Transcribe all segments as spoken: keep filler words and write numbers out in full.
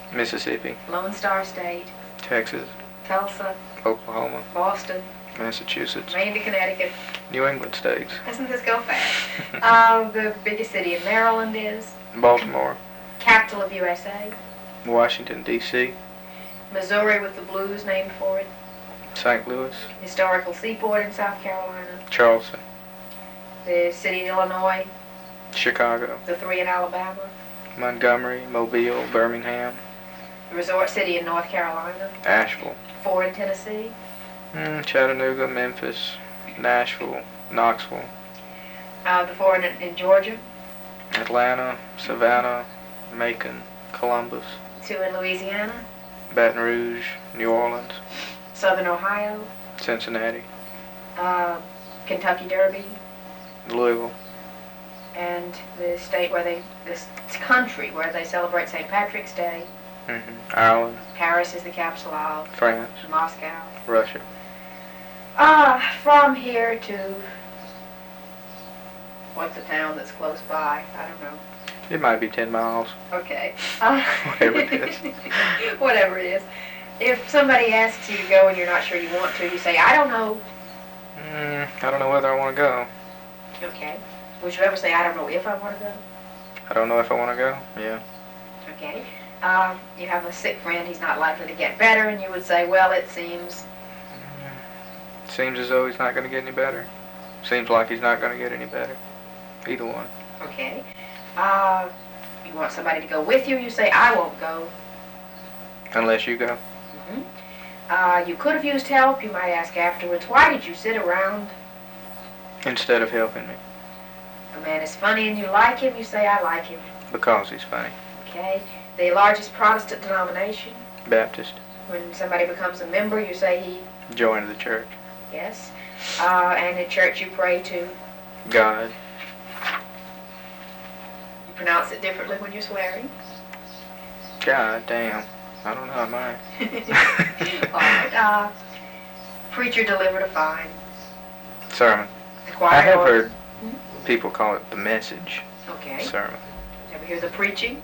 Mississippi. Lone Star State. Texas. Tulsa. Oklahoma. Boston. Massachusetts. Maine to Connecticut. New England states. Doesn't this go fast? uh, the biggest city in Maryland is? Baltimore. Capital of U S A? Washington, D C Missouri with the blues named for it? Saint Louis. Historical seaport in South Carolina? Charleston. The city in Illinois? Chicago. The three in Alabama? Montgomery, Mobile, Birmingham. The resort city in North Carolina? Asheville. Four in Tennessee? Mm, Chattanooga, Memphis, Nashville, Knoxville. Uh, the four in, in Georgia? Atlanta, Savannah, Macon, Columbus. Two in Louisiana? Baton Rouge, New Orleans. Southern Ohio? Cincinnati. Uh, Kentucky Derby? Louisville. And the state where they, this country where they celebrate Saint Patrick's Day. Mm-hmm. Ireland. Paris is the capital of. France. Moscow. Russia. Ah, uh, from here to, what's the town that's close by? I don't know. It might be ten miles. Okay. Uh, Whatever it is. Whatever it is. If somebody asks you to go and you're not sure you want to, you say, I don't know. Mm, I don't know whether I want to go. Okay. Would you ever say, I don't know if I want to go? I don't know if I want to go. Yeah. Okay. Uh, you have a sick friend, he's not likely to get better, and you would say, well, it seems... Mm, seems as though he's not going to get any better. Seems like he's not going to get any better. Either one. Okay. Uh, you want somebody to go with you, you say, I won't go. Unless you go. Mm-hmm. Uh, you could have used help, you might ask afterwards, why did you sit around? Instead of helping me. A man is funny and you like him, you say, I like him. Because he's funny. Okay. The largest Protestant denomination? Baptist. When somebody becomes a member, you say he... Joined the church. Yes. Uh, and in church you pray to? God. You pronounce it differently when you're swearing? God damn. I don't know, I might. All right. Uh, preacher delivered a fine. Sermon. The choir I have or- heard Hmm? people call it the message. Okay. Sermon. Ever hear the preaching?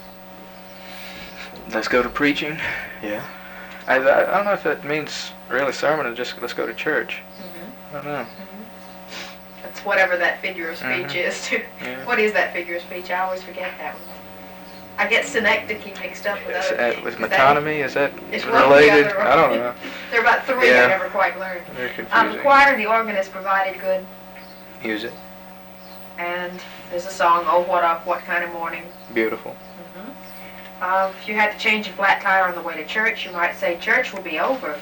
Let's go to preaching. Yeah. I, I, I don't know if that means really sermon or just let's go to church. Mm-hmm. I don't know. Mm-hmm. That's whatever that figure of speech Mhm. is. Too. Yeah. What is that figure of speech? I always forget that one. I get synecdoche mixed up with Is other that, things. with Is that- metonymy, is that It's one or the related? other, I don't know. There are about three Yeah. I never quite learned. Very Um, the confusing. choir and the organist provided good, Use it. and there's a song, Oh What a What Kind of Morning. Beautiful. Mm-hmm. Uh, if you had to change a flat tire on the way to church, you might say, church will be over.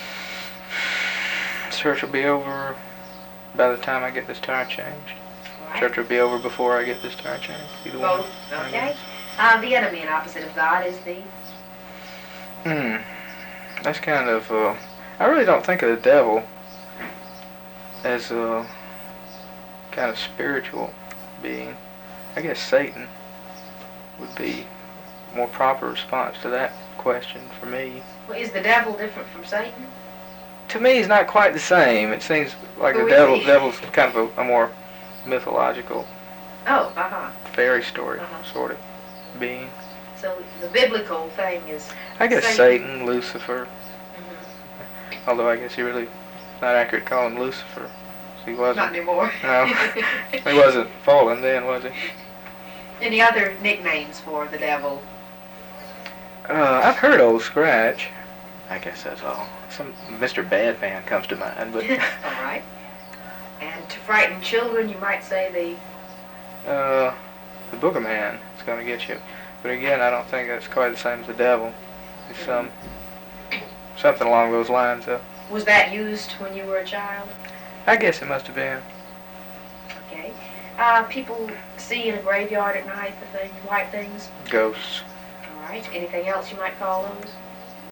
Church will be over by the time I get this tire changed. Right? Church will be over before I get this tire changed. Either one. Both, I okay. guess. Uh, the enemy and opposite of God is the... Hmm. That's kind of, uh, I really don't think of the devil as a kind of spiritual being. I guess Satan would be a more proper response to that question for me. Well, is the devil different from Satan? To me, he's not quite the same. It seems like Who the is devil, he? devil's kind of a, a more mythological Oh, uh-huh. fairy story Uh-huh. sort of being. So the biblical thing is... I guess Satan. Satan, Lucifer, Mhm. although I guess he really not accurate to call him Lucifer. He wasn't. Not anymore. No. He wasn't fallen then, was he? Any other nicknames for the devil? Uh, I've heard Old Scratch. I guess that's all. Some Mister Badman comes to mind, but All right. And to frighten children, you might say the... uh, the Booger Man is going to get you. But again, I don't think that's quite the same as the devil. It's some something along those lines, though. Was that used when you were a child? I guess it must have been. Okay. Uh, people see in a graveyard at night the thing, white things. Ghosts. All right. Anything else you might call those?